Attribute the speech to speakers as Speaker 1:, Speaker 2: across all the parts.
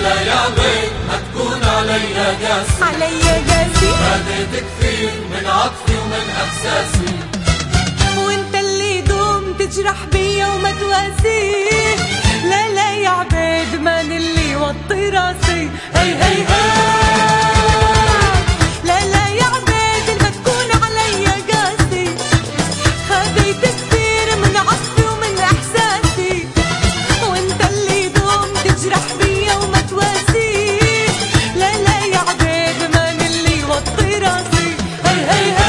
Speaker 1: يا عبيد ما تكون عليا قاسي،
Speaker 2: عليا قاسي،
Speaker 1: خديت كثير من عطفي ومن احساسي،
Speaker 2: وانت اللي دوم تجرح بيا وما تواسي. لا لا يا عبيد مان اللي يوطي راسي. هي هي هي لا لا يا عبيد ما تكون عليا قاسي، خديت كثير من عطفي ومن احساسي، وانت اللي دوم تجرح بيا وما تواسي. لا لا يا عبيد مان اللي يوطي راسي. هي هي هي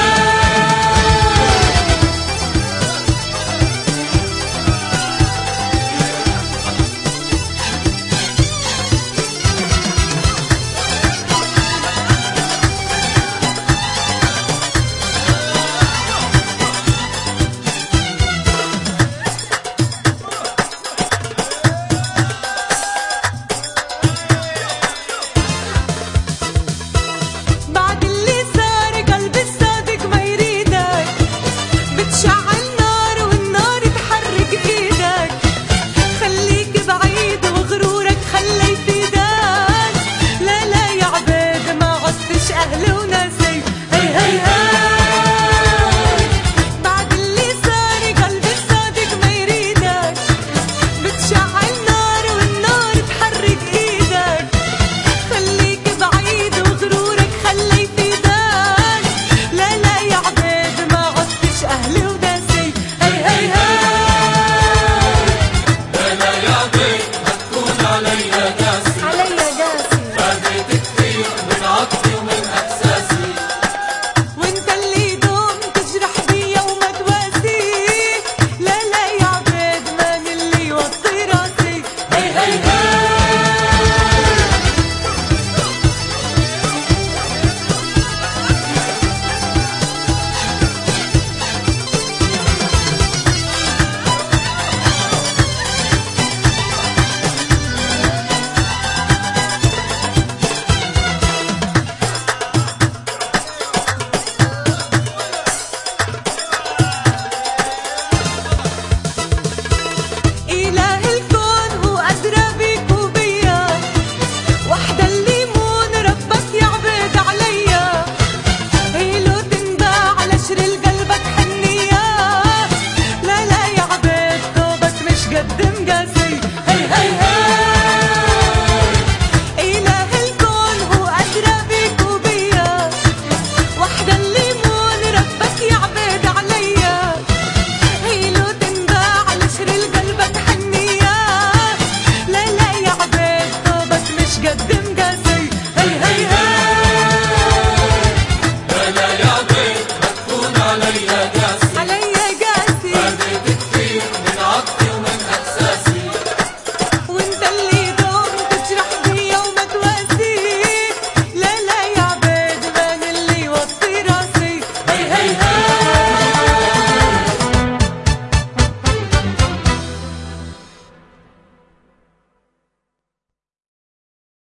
Speaker 1: لا يا عبيد ما تكون عليا قاسي.